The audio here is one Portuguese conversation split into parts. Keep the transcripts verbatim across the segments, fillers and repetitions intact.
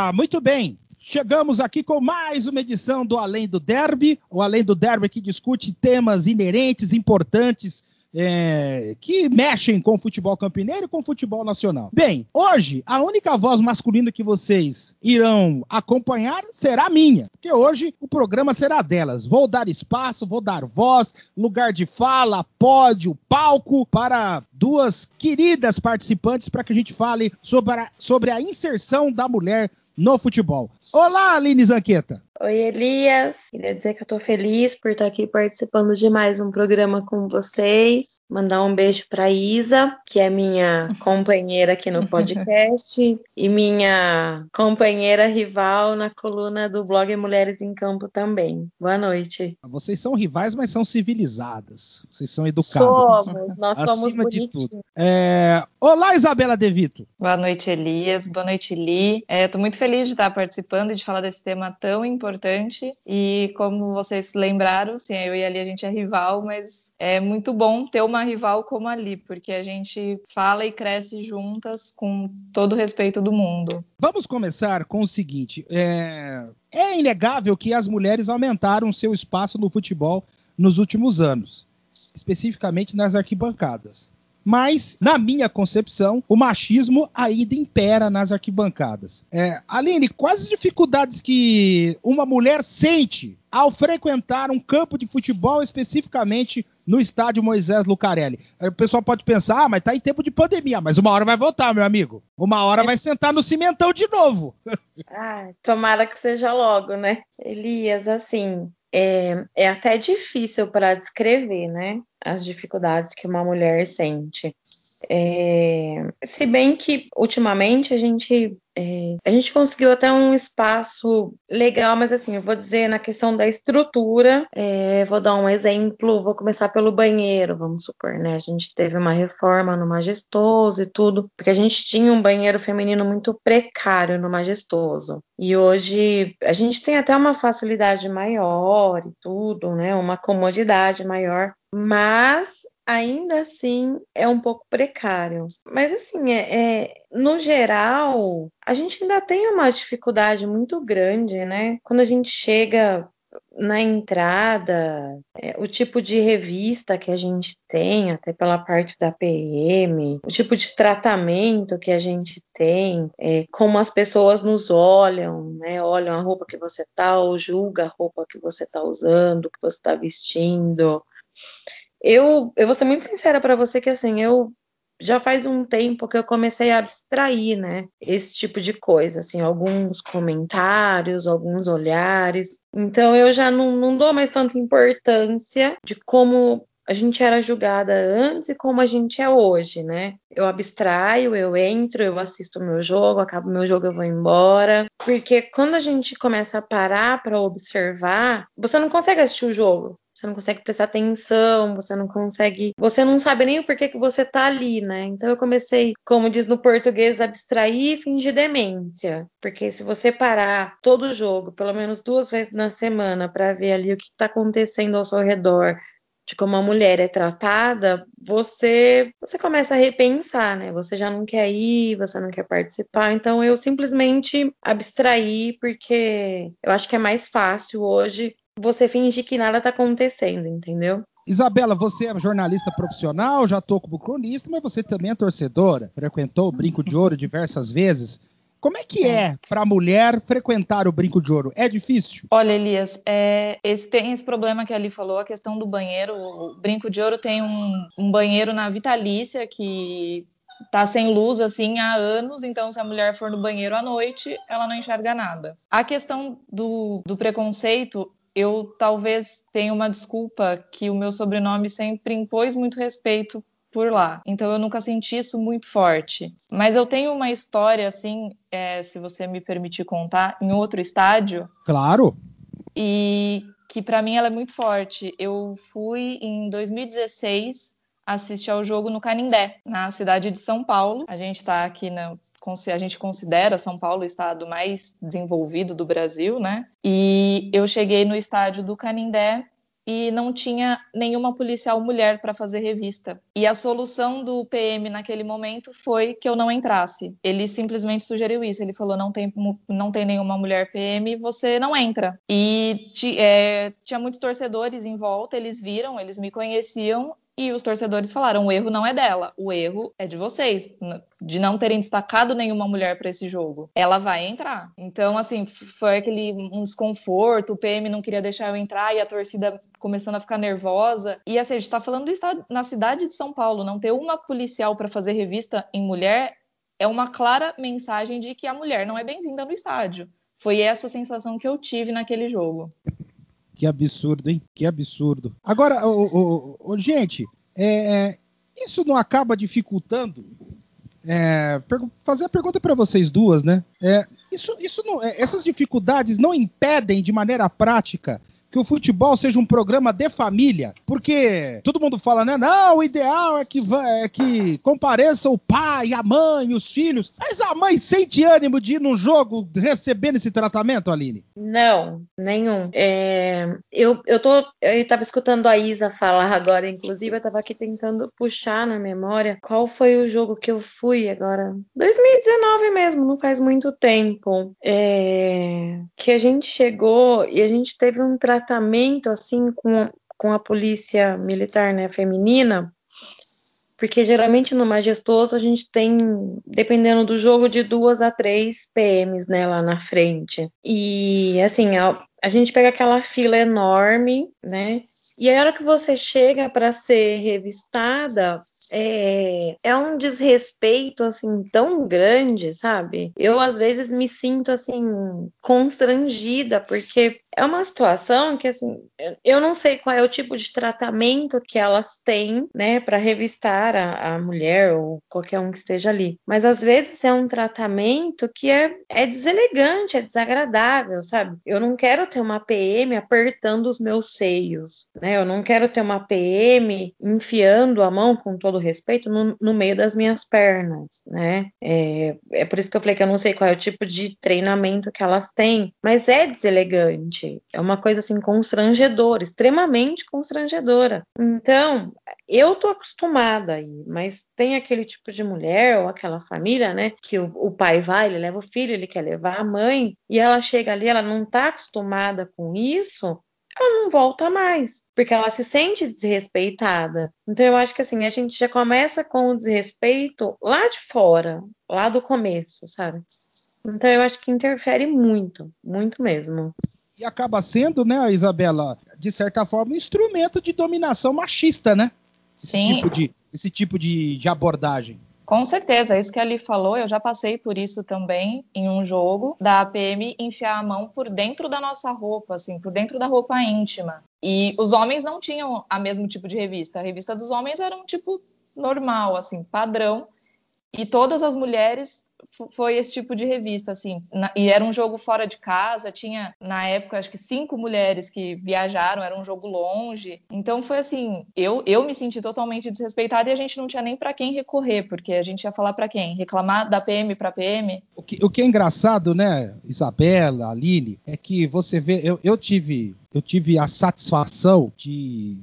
Galera, muito bem. Chegamos aqui com mais uma edição do Além do Derby, o Além do Derby que discute temas inerentes, importantes, é, que mexem com o futebol campineiro e com o futebol nacional. Bem, hoje a única voz masculina que vocês irão acompanhar será a minha, porque hoje o programa será delas. Vou dar espaço, vou dar voz, lugar de fala, pódio, palco para duas queridas participantes para que a gente fale sobre a, sobre a inserção da mulher no futebol. Olá, Aline Zanqueta. Oi, Elias. Queria dizer que eu tô feliz por estar aqui participando de mais um programa com vocês. Mandar um beijo pra Isa, que é minha companheira aqui no podcast e minha companheira rival na coluna do blog Mulheres em Campo também. Boa noite. Vocês são rivais, mas são civilizadas. Vocês são educadas. Somos, nós somos bonitinhos. É... Olá, Isabela De Vito. Boa noite, Elias. Boa noite, Li. Estou muito feliz de estar participando e de falar desse tema tão importante. Importante. E como vocês lembraram, sim, eu e a Li, a gente é rival, mas é muito bom ter uma rival como a Li, porque a gente fala e cresce juntas com todo o respeito do mundo. Vamos começar com o seguinte, é, é inegável que as mulheres aumentaram seu espaço no futebol nos últimos anos, especificamente nas arquibancadas. Mas, na minha concepção, o machismo ainda impera nas arquibancadas. É, Aline, quais as dificuldades que uma mulher sente ao frequentar um campo de futebol, especificamente no estádio Moisés Lucarelli? O pessoal pode pensar, ah, mas tá em tempo de pandemia, mas uma hora vai voltar, meu amigo. Uma hora vai sentar no cimentão de novo. Ah, tomara que seja logo, né? Elias, assim... É, é até difícil para descrever, né, as dificuldades que uma mulher sente. É, se bem que, ultimamente, a gente, é, a gente conseguiu até um espaço legal, mas assim, eu vou dizer na questão da estrutura, é, vou dar um exemplo, vou começar pelo banheiro, vamos supor, né, a gente teve uma reforma no Majestoso e tudo, porque a gente tinha um banheiro feminino muito precário no Majestoso, e hoje a gente tem até uma facilidade maior e tudo, né, uma comodidade maior, mas ainda assim é um pouco precário. Mas assim, é, é, no geral, a gente ainda tem uma dificuldade muito grande, né? Quando a gente chega na entrada, é, o tipo de revista que a gente tem, até pela parte da P M, o tipo de tratamento que a gente tem, é, como as pessoas nos olham, né? Olham a roupa que você tá, ou julgam a roupa que você tá usando, que você tá vestindo. Eu, eu vou ser muito sincera para você que, assim, eu já faz um tempo que eu comecei a abstrair, né, esse tipo de coisa, assim, alguns comentários, alguns olhares. Então, eu já não, não dou mais tanta importância de como a gente era julgada antes e como a gente é hoje, né? Eu abstraio, eu entro, eu assisto o meu jogo, acabo meu jogo, eu vou embora. Porque quando a gente começa a parar para observar, você não consegue assistir o jogo. Você não consegue prestar atenção, você não consegue... Você não sabe nem o porquê que você tá ali, né? Então eu comecei, como diz no português, abstrair e fingir demência. Porque se você parar todo o jogo, pelo menos duas vezes na semana, para ver ali o que tá acontecendo ao seu redor, de como a mulher é tratada, você, você começa a repensar, né? Você já não quer ir, você não quer participar. Então eu simplesmente abstraí, porque eu acho que é mais fácil hoje você fingir que nada tá acontecendo, entendeu? Isabela, você é jornalista profissional, já tô como cronista, mas você também é torcedora, frequentou o Brinco de Ouro diversas vezes. Como é que é para a mulher frequentar o Brinco de Ouro? É difícil? Olha, Elias, é, esse, tem esse problema que a Ali falou, a questão do banheiro. O Brinco de Ouro tem um, um banheiro na Vitalícia que tá sem luz assim há anos, então se a mulher for no banheiro à noite, ela não enxerga nada. A questão do, do preconceito, eu talvez tenha uma desculpa que o meu sobrenome sempre impôs muito respeito por lá. Então eu nunca senti isso muito forte. Mas eu tenho uma história, assim, é, se você me permitir contar, em outro estádio. Claro. E que para mim ela é muito forte. Eu fui em dois mil e dezesseis assistir ao jogo no Canindé, na cidade de São Paulo. A gente está aqui na... A gente considera São Paulo o estado mais desenvolvido do Brasil, né? E eu cheguei no estádio do Canindé e não tinha nenhuma policial mulher para fazer revista. E a solução do P M naquele momento foi que eu não entrasse. Ele simplesmente sugeriu isso. Ele falou, não tem, não tem nenhuma mulher P M, você não entra. E é, tinha muitos torcedores em volta, eles viram, eles me conheciam, e os torcedores falaram, o erro não é dela, o erro é de vocês, de não terem destacado nenhuma mulher para esse jogo. Ela vai entrar. Então, assim, foi aquele um desconforto, o P M não queria deixar eu entrar e a torcida começando a ficar nervosa. E assim, a gente está falando do estado, na cidade de São Paulo, não ter uma policial para fazer revista em mulher é uma clara mensagem de que a mulher não é bem-vinda no estádio. Foi essa sensação que eu tive naquele jogo. Que absurdo, hein? Que absurdo. Agora, ô, ô, ô, gente, é, isso não acaba dificultando? É, fazer a pergunta para vocês duas, né? É, isso, isso não, é, essas dificuldades não impedem de maneira prática que o futebol seja um programa de família, porque todo mundo fala, né? Não, o ideal é que, é que compareça o pai, a mãe, os filhos. Mas a mãe sente ânimo de ir num jogo recebendo esse tratamento, Aline? Não, nenhum. É, eu, eu, tô, eu tava escutando a Isa falar agora, inclusive, eu tava aqui tentando puxar na memória qual foi o jogo que eu fui agora. dois mil e dezenove mesmo, não faz muito tempo. É, que a gente chegou e a gente teve um tratamento tratamento assim com, com a polícia militar, né, feminina, porque geralmente no majestoso a gente tem, dependendo do jogo, de duas a três P Ms, né, lá na frente. E assim, a, a gente pega aquela fila enorme, né, e a hora que você chega para ser revistada, É, é um desrespeito, assim, tão grande, sabe? Eu, às vezes, me sinto, assim, constrangida, porque é uma situação que, assim, eu não sei qual é o tipo de tratamento que elas têm, né, para revistar a, a mulher ou qualquer um que esteja ali. Mas, às vezes, é um tratamento que é, é deselegante, é desagradável, sabe? Eu não quero ter uma P M apertando os meus seios, né? Eu não quero ter uma P M enfiando a mão, com todo respeito, no, no meio das minhas pernas, né? É, é por isso que eu falei que eu não sei qual é o tipo de treinamento que elas têm, mas é deselegante, é uma coisa assim constrangedora, extremamente constrangedora. Então, eu tô acostumada aí, mas tem aquele tipo de mulher ou aquela família, né, que o, o pai vai, ele leva o filho, ele quer levar a mãe, e ela chega ali, ela não tá acostumada com isso, ela não volta mais, porque ela se sente desrespeitada. Então eu acho que assim, a gente já começa com o desrespeito lá de fora, lá do começo, sabe? Então eu acho que interfere muito, muito mesmo. E acaba sendo, né, Isabela, de certa forma, um instrumento de dominação machista, né? Esse Sim. tipo de, esse tipo de, de abordagem. Com certeza, isso que a Ali falou, eu já passei por isso também em um jogo da A P M enfiar a mão por dentro da nossa roupa, assim, por dentro da roupa íntima. E os homens não tinham a mesmo tipo de revista. A revista dos homens era um tipo normal, assim, padrão. E todas as mulheres foi esse tipo de revista, assim. Na, e era um jogo fora de casa, tinha, na época, acho que cinco mulheres que viajaram, era um jogo longe. Então foi assim, eu, eu me senti totalmente desrespeitada e a gente não tinha nem para quem recorrer, porque a gente ia falar para quem? Reclamar da P M para P M? O que, o que é engraçado, né, Isabela, Aline, é que você vê, eu, eu tive, eu tive a satisfação de...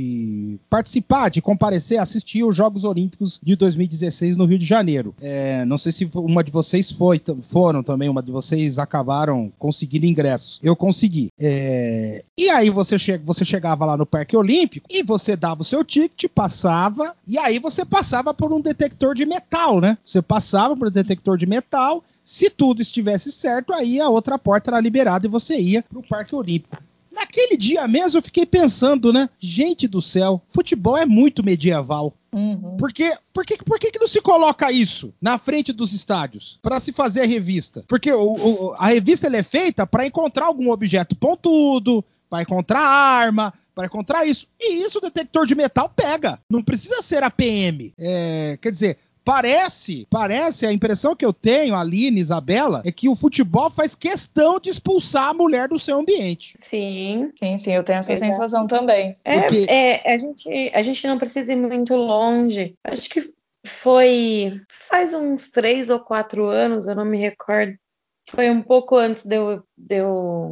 de participar, de comparecer, assistir os Jogos Olímpicos de dois mil e dezesseis no Rio de Janeiro. É, não sei se uma de vocês foi, foram também, uma de vocês acabaram conseguindo ingressos. Eu consegui. É, e aí você, che você chegava lá no Parque Olímpico e você dava o seu ticket, passava, e aí você passava por um detector de metal, né? Você passava por um detector de metal, se tudo estivesse certo, aí a outra porta era liberada e você ia pro Parque Olímpico. Naquele dia mesmo eu fiquei pensando, né? Gente do céu, futebol é muito medieval. Uhum. Por, que, por, que, por que que não se coloca isso na frente dos estádios para se fazer a revista? Porque o, o, a revista ela é feita para encontrar algum objeto pontudo, para encontrar arma, para encontrar isso. E isso o detector de metal pega. Não precisa ser a P M. É, quer dizer... Parece, parece, a impressão que eu tenho, Aline, Isabela, é que o futebol faz questão de expulsar a mulher do seu ambiente. Sim. Sim, sim, eu tenho essa Exato. sensação também. É, Porque... é, a, gente, a gente não precisa ir muito longe. Acho que foi faz uns três ou quatro anos, eu não me recordo. Foi um pouco antes de eu, de eu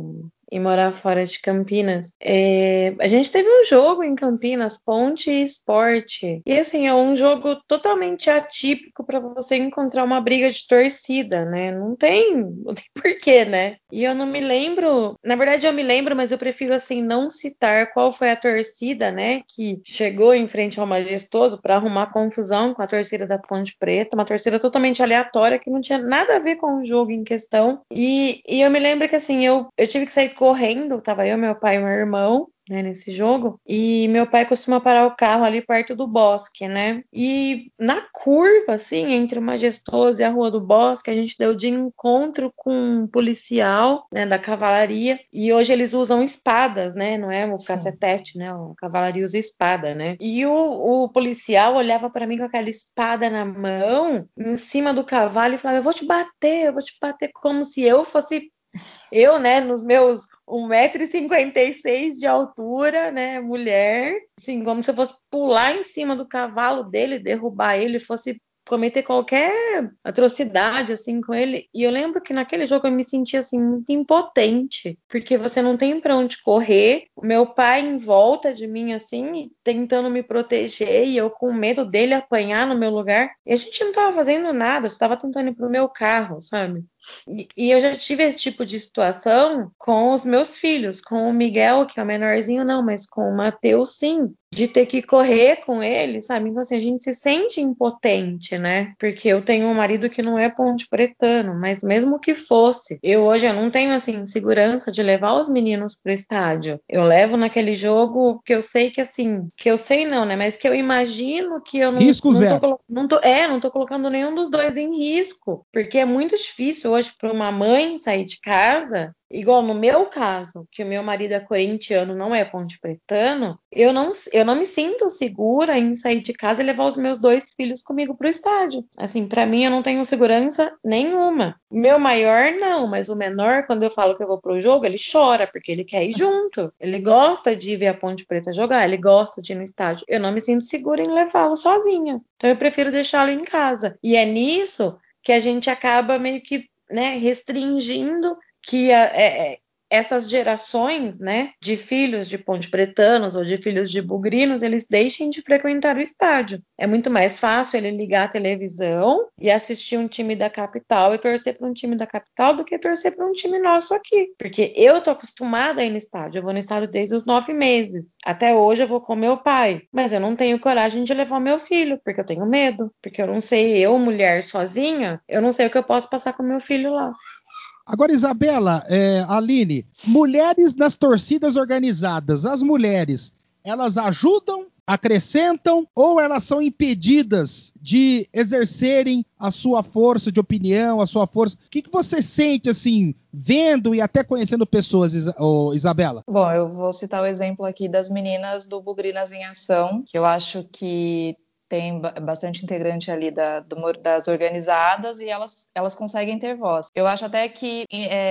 e morar fora de Campinas. É, a gente teve um jogo em Campinas, Ponte e Sport. E assim, é um jogo totalmente atípico para você encontrar uma briga de torcida, né? Não tem, não tem porquê, né? E eu não me lembro, na verdade eu me lembro, mas eu prefiro assim não citar qual foi a torcida, né, que chegou em frente ao Majestoso para arrumar confusão com a torcida da Ponte Preta, uma torcida totalmente aleatória que não tinha nada a ver com o jogo em questão. E, e eu me lembro que assim, eu, eu tive que sair correndo, tava eu, meu pai e meu irmão, né, nesse jogo, e meu pai costuma parar o carro ali perto do Bosque, né, e na curva, assim, entre o Majestoso e a Rua do Bosque, a gente deu de encontro com um policial, né, da cavalaria, e hoje eles usam espadas, né, não é o cacetete, né, a cavalaria usa espada, né, e o, o policial olhava para mim com aquela espada na mão, em cima do cavalo, e falava, eu vou te bater, eu vou te bater, como se eu fosse eu, né, nos meus um metro e cinquenta e seis de altura, né, mulher, assim, como se eu fosse pular em cima do cavalo dele, derrubar ele, fosse cometer qualquer atrocidade, assim, com ele. E eu lembro que naquele jogo eu me sentia, assim, muito impotente, porque você não tem pra onde correr, o meu pai em volta de mim, assim, tentando me proteger, e eu com medo dele apanhar no meu lugar, e a gente não tava fazendo nada, eu estava tentando ir pro meu carro, sabe? E, e eu já tive esse tipo de situação com os meus filhos, com o Miguel, que é o menorzinho, não, mas com o Matheus, sim, de ter que correr com ele, sabe? Então, assim, a gente se sente impotente, né? Porque eu tenho um marido que não é ponte pretano, mas mesmo que fosse, eu hoje eu não tenho, assim, segurança de levar os meninos pro estádio. Eu levo naquele jogo que eu sei que, assim, que eu sei não, né? Mas que eu imagino que eu não, Risco não zero. tô, não tô, é, não tô colocando nenhum dos dois em risco, porque é muito difícil hoje para uma mãe sair de casa, igual no meu caso, que o meu marido é corintiano, não é ponte pretano, eu não, eu não me sinto segura em sair de casa e levar os meus dois filhos comigo pro estádio. Assim, para mim eu não tenho segurança nenhuma. Meu maior não, mas o menor, quando eu falo que eu vou pro jogo, ele chora, porque ele quer ir junto. Ele gosta de ver a Ponte Preta jogar, ele gosta de ir no estádio. Eu não me sinto segura em levá-lo sozinha. Então eu prefiro deixá-lo em casa. E é nisso que a gente acaba meio que, né, restringindo que a, é, essas gerações, né, de filhos de ponte pretanos ou de filhos de bugrinos, eles deixem de frequentar o estádio. É muito mais fácil ele ligar a televisão e assistir um time da capital e torcer para um time da capital do que torcer para um time nosso aqui. Porque eu tô acostumada a ir no estádio, eu vou no estádio desde os nove meses. Até hoje eu vou com meu pai, mas eu não tenho coragem de levar o meu filho, porque eu tenho medo, porque eu não sei, eu, mulher sozinha, eu não sei o que eu posso passar com meu filho lá. Agora, Isabela, é, Aline, mulheres nas torcidas organizadas, as mulheres, elas ajudam, acrescentam ou elas são impedidas de exercerem a sua força de opinião, a sua força? O que, que você sente, assim, vendo e até conhecendo pessoas, Isa- ô, Isabela? Bom, eu vou citar o exemplo aqui das meninas do Bugrinas em Ação, que eu acho que tem bastante integrante ali da, do, das organizadas e elas, elas conseguem ter voz. Eu acho até que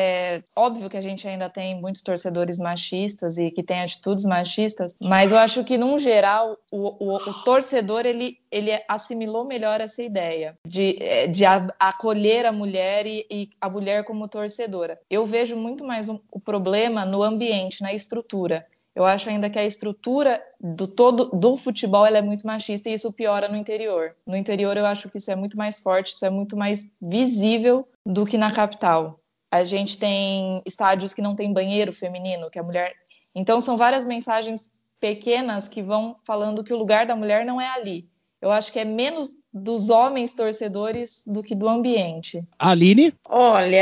é óbvio que a gente ainda tem muitos torcedores machistas e que tem atitudes machistas, mas eu acho que, num geral, o, o, o torcedor, ele, ele assimilou melhor essa ideia de, de acolher a mulher e, e a mulher como torcedora. Eu vejo muito mais um, o problema no ambiente, na estrutura. Eu acho ainda que a estrutura do, todo, do futebol ela é muito machista e isso piora no interior. No interior eu acho que isso é muito mais forte, isso é muito mais visível do que na capital. A gente tem estádios que não tem banheiro feminino, que a mulher... Então são várias mensagens pequenas que vão falando que o lugar da mulher não é ali. Eu acho que é menos dos homens torcedores do que do ambiente. Aline? Olha...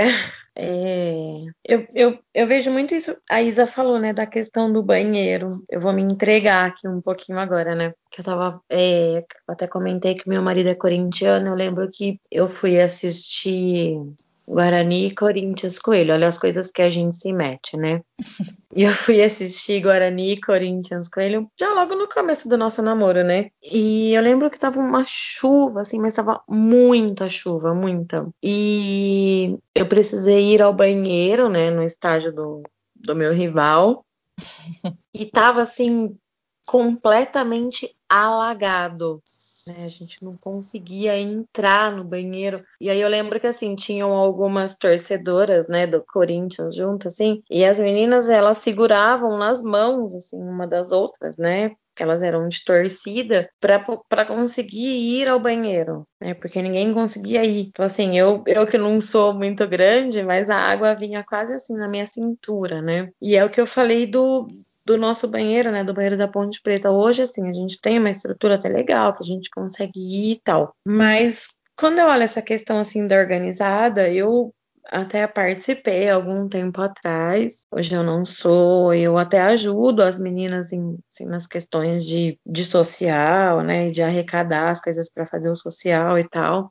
É, eu, eu, eu vejo muito isso, a Isa falou, né, da questão do banheiro. Eu vou me entregar aqui um pouquinho agora, né, que eu tava, é, até comentei que meu marido é corintiano. Eu lembro que eu fui assistir Guarani e Corinthians com ele, olha as coisas que a gente se mete, né. E eu fui assistir Guarani e Corinthians com ele já logo no começo do nosso namoro, né? E eu lembro que tava uma chuva, assim, mas tava muita chuva, muita. E eu precisei ir ao banheiro, né, no estádio do, do meu rival. E tava, assim, completamente alagado. né? A gente não conseguia entrar no banheiro. E aí eu lembro que, assim, tinham algumas torcedoras, né, do Corinthians junto, assim, e as meninas, elas seguravam nas mãos, assim, uma das outras, né? Que elas eram de torcida, para conseguir ir ao banheiro, né? Porque ninguém conseguia ir. Então, assim, eu, eu que não sou muito grande, mas a água vinha quase assim na minha cintura, né? E é o que eu falei do, do nosso banheiro, né? Do banheiro da Ponte Preta. Hoje, assim, a gente tem uma estrutura até legal, que a gente consegue ir e tal. Mas quando eu olho essa questão, assim, da organizada, eu até participei algum tempo atrás, hoje eu não sou, eu até ajudo as meninas em, assim, nas questões de, de social, né, de arrecadar as coisas para fazer o social e tal,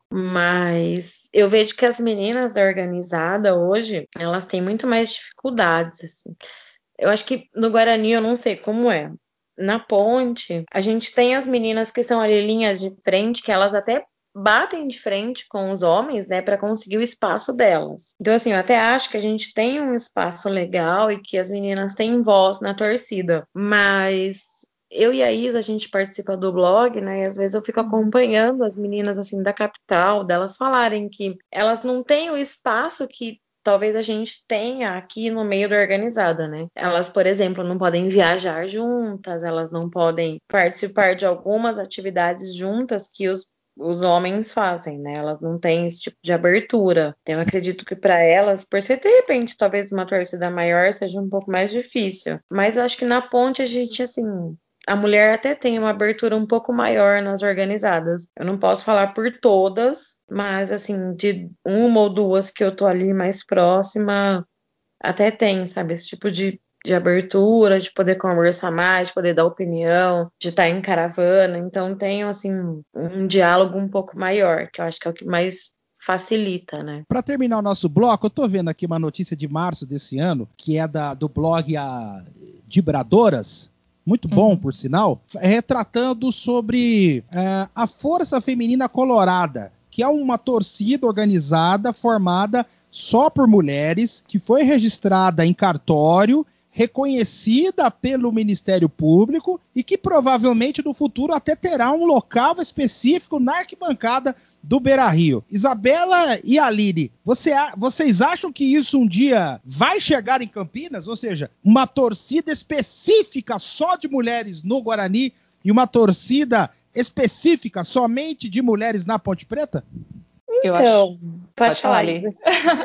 mas eu vejo que as meninas da organizada hoje, elas têm muito mais dificuldades, assim. Eu acho que no Guarani eu não sei como é. Na Ponte, a gente tem as meninas que são ali linhas de frente, que elas até batem de frente com os homens, né, para conseguir o espaço delas. Então, assim, eu até acho que a gente tem um espaço legal e que as meninas têm voz na torcida, mas eu e a Isa, a gente participa do blog, né, e às vezes eu fico acompanhando as meninas, assim, da capital, delas falarem que elas não têm o espaço que talvez a gente tenha aqui no meio da organizada, né? Elas, por exemplo, não podem viajar juntas, elas não podem participar de algumas atividades juntas que os os homens fazem, né? Elas não têm esse tipo de abertura. Então, eu acredito que para elas, por ser de repente talvez uma torcida maior, seja um pouco mais difícil. Mas eu acho que na Ponte a gente, assim, a mulher até tem uma abertura um pouco maior nas organizadas. Eu não posso falar por todas, mas assim, de uma ou duas que eu tô ali mais próxima, até tem, sabe, esse tipo de de abertura, de poder conversar mais, de poder dar opinião, de estar em caravana. Então, tenho, assim, um diálogo um pouco maior, que eu acho que é o que mais facilita, né? Para terminar o nosso bloco, eu tô vendo aqui uma notícia de março desse ano, que é da, do blog a Dibradoras, muito bom, uhum. por sinal, retratando sobre uh, a Força Feminina Colorada, que é uma torcida organizada, formada só por mulheres, que foi registrada em cartório, reconhecida pelo Ministério Público e que provavelmente no futuro até terá um local específico na arquibancada do Beira-Rio. Isabela e Aline, você, vocês acham que isso um dia vai chegar em Campinas? Ou seja, uma torcida específica só de mulheres no Guarani e uma torcida específica somente de mulheres na Ponte Preta? Eu então, acho... pode, pode falar, Ali.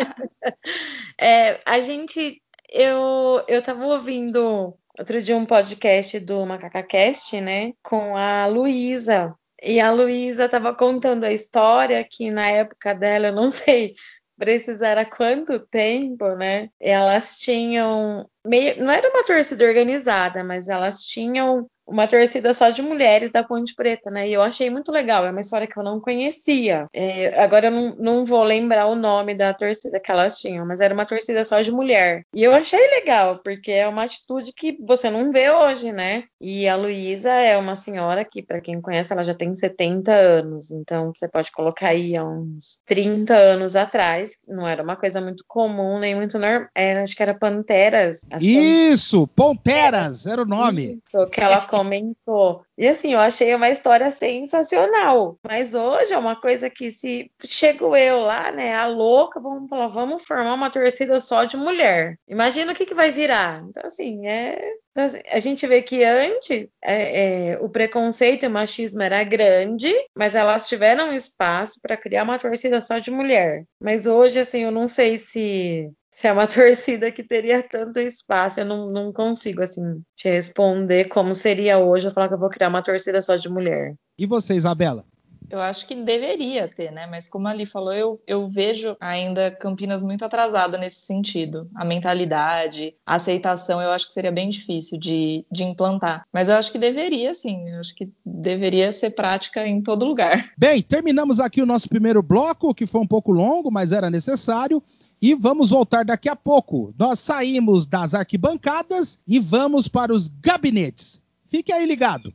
é, a gente... Eu, eu tava ouvindo outro dia um podcast do MacacaCast, né, com a Luísa, e a Luísa tava contando a história que na época dela, eu não sei precisar há quanto tempo, né, elas tinham, meio, não era uma torcida organizada, mas elas tinham uma torcida só de mulheres da Ponte Preta, né? E eu achei muito legal, é uma história que eu não conhecia. É, agora eu não, não vou lembrar o nome da torcida que elas tinham, mas era uma torcida só de mulher. E eu achei legal, porque é uma atitude que você não vê hoje, né? E a Luísa é uma senhora que, para quem conhece, ela já tem setenta anos, então você pode colocar aí há uns trinta anos atrás, não era uma coisa muito comum, nem muito normal, era, acho que era Panteras. Isso, Ponteras, era o nome. Isso, que ela comentou. E assim, eu achei uma história sensacional. Mas hoje é uma coisa que se chego eu lá, né, a louca, vamos falar, vamos formar uma torcida só de mulher. Imagina o que, que vai virar. Então, assim, é... a gente vê que antes é, é, o preconceito e o machismo era grande, mas elas tiveram espaço para criar uma torcida só de mulher. Mas hoje, assim, eu não sei se... se é uma torcida que teria tanto espaço, eu não, não consigo, assim, te responder como seria hoje eu falar que eu vou criar uma torcida só de mulher. E você, Isabela? Eu acho que deveria ter, né? Mas como a Ali falou, eu, eu vejo ainda Campinas muito atrasada nesse sentido. A mentalidade, a aceitação, eu acho que seria bem difícil de, de implantar. Mas eu acho que deveria, sim. Eu acho que deveria ser prática em todo lugar. Bem, terminamos aqui o nosso primeiro bloco, que foi um pouco longo, mas era necessário. E vamos voltar daqui a pouco. Nós saímos das arquibancadas e vamos para os gabinetes. Fique aí ligado.